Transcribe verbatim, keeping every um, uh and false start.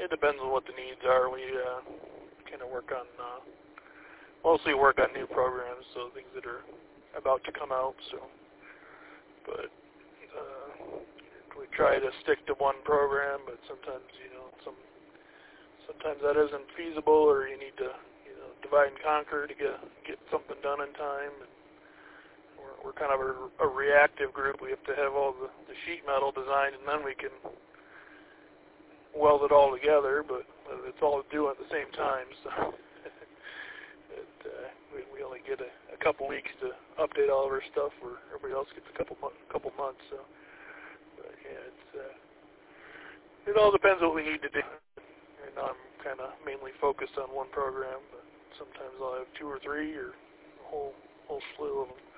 it depends on what the needs are. We uh, kind of work on, uh, mostly work on new programs, so things that are about to come out. So, but uh, we try to stick to one program, but sometimes, you know, some sometimes that isn't feasible, or you need to, you know, divide and conquer to get get something done in time. And we're, we're kind of a, a reactive group. We have to have all the, the sheet metal designed, and then we can weld it all together, but it's all due at the same time, so it, uh, we, we only get a, a couple weeks to update all of our stuff, where everybody else gets a couple mo- couple months. So, but yeah, it's uh, it all depends what we need to do. And I'm kind of mainly focused on one program, but sometimes I'll have two or three or a whole whole slew of them.